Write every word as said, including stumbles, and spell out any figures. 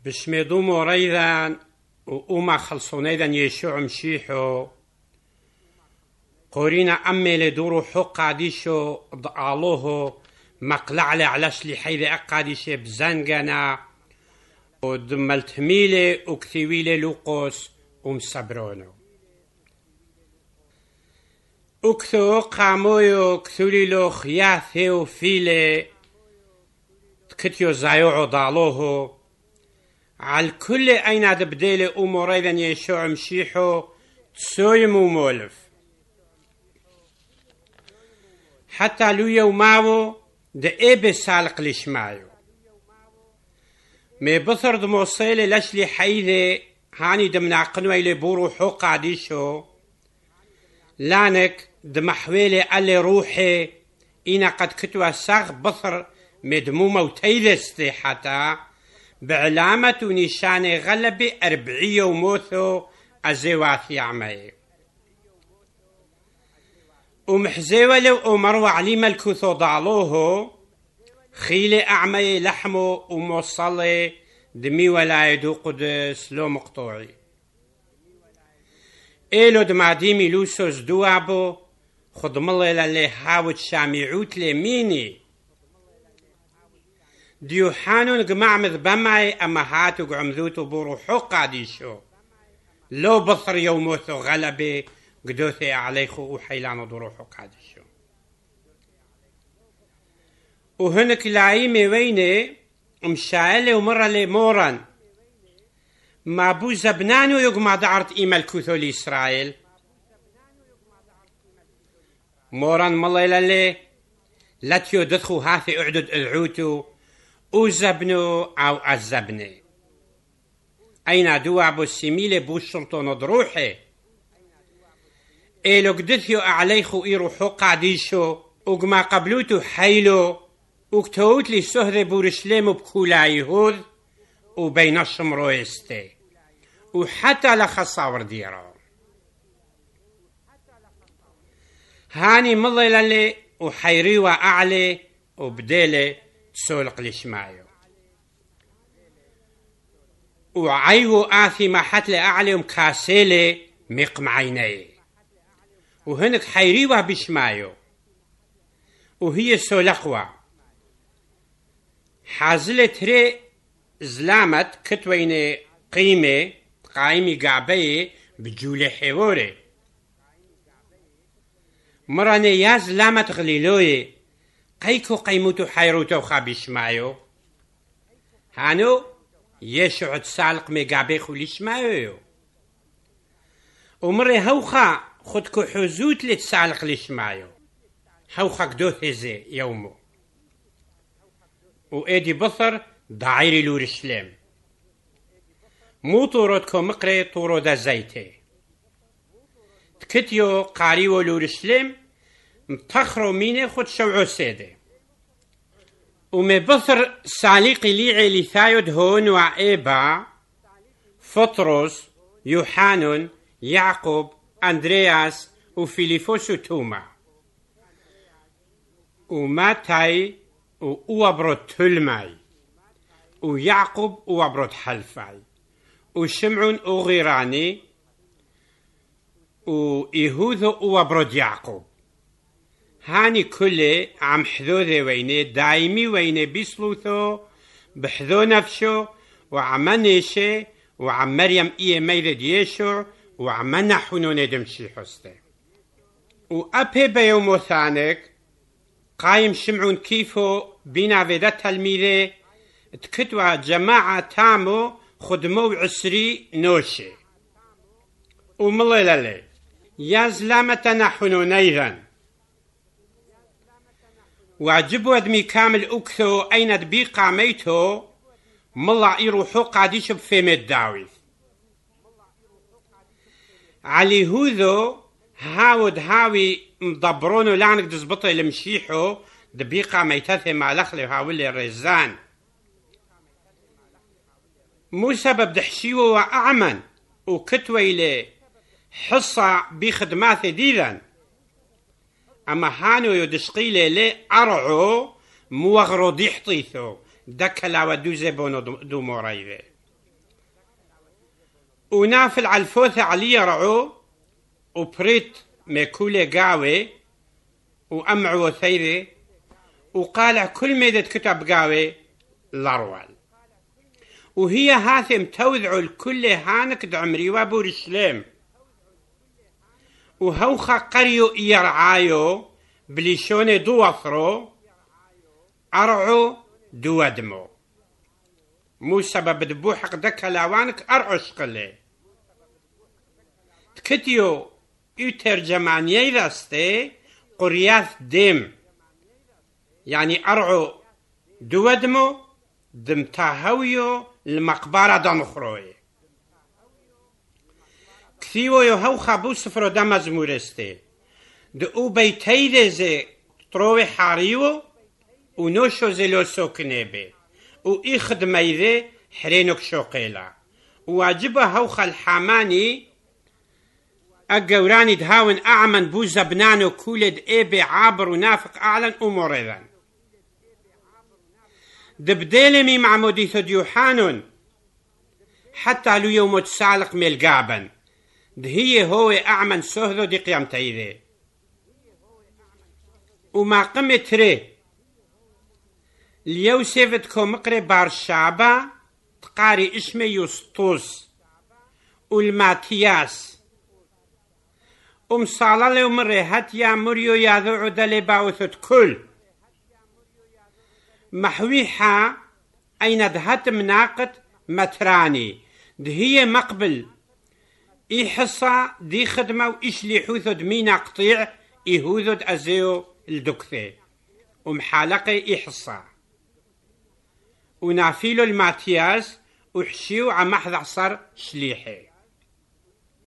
بشميدو موريذان وأما خلصونيذان يشوع مشيحو قورينا أمي لدورو حق قاديشو ضعالوه مقلع لعلاش لحيذ أقاديشي بزنغانا ودمالتميلي وكثيويلي لوقوس ومسبرونو وكثو قامويو كثوليلو خياثيو فيلي تكتيو زايوعو ضعالوه على كل أين دبديلي أموريذا يشوع مشيحو تسويمو مولف حتى لو يوماو دقيبه سالق لشمايو مي بثر دموصيلي لشلي حيثي هاني دمناقنوي لبورو حق عديشو لانك دمحويلي ألي روحي إنا قد كتوا ساغ بثر مدمومة وتيدستي حتى بعلامة ونشان غلبي أربعية وموثو أزيواثي عمي ومحزيوة لو أمروا علي ملكوثو ضعلوه خيلي أعمي لحمو وموصلي دمي ولا يدو قدس لو مقطوعي إيلو دماديمي لوسوس دوابو خدمالي للي هاوت شاميعوت لميني ديوحانون قمع مذبمعي أما هاتو قعمذوتو بورو حق عديشو لو بصر يوموثو غلبي قدوثي عليخو وحيلانو دورو حق عديشو وهنك لايمي ويني مشايلي ومرة لي موران ما بو زبنانو يقمع دعرت إيما الكوثو لإسرائيل موران مالي للي لاتيو ددخو هاثي اعدد العوتو وزبنو أو أزبني أين دوابو السميلي بو الشلطون دروحي إيلو قدثيو أعليخو إيرو حقا ديشو وقما قبلوتو حيلو وكتوت لي سهر بورشليم بكولا يهود وبين الشمرو يستي وحتى لخصاور ديرو هاني مضي للي وحيريوا أعلي وبديلي تسولق لشمايو وعيو آثي ما حتى أعلي ومكاسيلي مقمعيني وهنك حيريوا بشمايو وهي سولقوا حازلة ري زلامت كتوين قيمة قايمي قعبي بجولي حيوري مراني يا زلامت غليلوي قيكو قيموتو حيروتو خابيش مايو هانو يشعد سالق ميقابي خوليش مايو ومري هوخا خدكو حزوت لتسالق ليش مايو هوخا قدوث هزي يومو وإيدي بثر ضعيري لورشلم مو طورتكو مقري طورو دا زيتي تكتيو قاريو لورشلم متخرو ميني خد شوعو سيدي ومي بثر ساليقي ليعي لثايد هون وعيبا فطرس يوحانون يعقوب أندرياس وفيليفوس وتوما وماتاي وأوبرود تلماي ويعقوب وأوبرود حلفاي وشمعون وغيراني ويهوذو وأوبرود يعقوب هاني كله عم حذوذي ويني دايمي ويني بيسلوثو بحذو نفسه وعمنيشي وعم مريم إيه ميرد يشوع وعم نحونو ندمشي حسته وأبي بيومو ثانك قايم شمعون كيفو بينا فيدا تلميذي تكتوا جماعة تامو خدمو عسري نوشي ومليلالي يا زلامة نحونو نيذن وعجبوا ادمي كامل اكثو اين دبي قاميتو ملا يروحو قاديش بفيم الداوي علي هوذو هاود هاوي مدبرونو لعنك دزبطي لمشيحو دبي قاميتاثي مع لخلي هاولي الرزان مو سبب دحشيو وأعمن وكتوي لي حصة بخدمات ديذا أما هانو يدشقيلي لي أرعو موغرو ديحطيثو دكلا ودوزي بونو دو موريذي ونافل على الفوثة علي رعو وبريت ميكولي قاوي وأمعو ثيري وقالع كل ميدة كتب قاوي لروال وهي هاثم توذعوا الكل هانك دعمري وابورشليم وهوخا قريو يرعايو بليشوني دوثرو أرعو دوادمو مو سبب دبو حق دكا لاوانك أرعش قلي تكتيو يو ترجمانيي راستي قرياث ديم يعني أرعو دوادمو دمتاهويو المقبرة دانخروي كثيو يهو خابو سفرو دمز مورستي دو بيتي زي تروي حاريو ونوشو زلو سوكنيبي وإخد ميذي حرينوك شوقيلا وواجبه هوخ الحاماني الجوراني دهاون أعمن بو زبنانو كولد إيبي عابر ونافق أعلن أمور إذن دبديلمي مع مديثو ديوحانون حتى لو يوم تسالق ملقابن دهي هو أعمن سهدو دي قيامتي ذي وما قمت ري ليوسفتكو مقري بارشابا تقاري اسمي يسطوس والماتياس أم صالالي ومري هاتيا مريو ياذو عدالي باوثت كل محويحة أين دهت مناقت متراني دهي مقبل إي حصة دي خدمة وإيش لي حوثد مينا قطيع إيهوذد أزيو الدكثي ومحالقي إي حصة ونافيلو الماتياس وحشيو عم محض عصر شليحي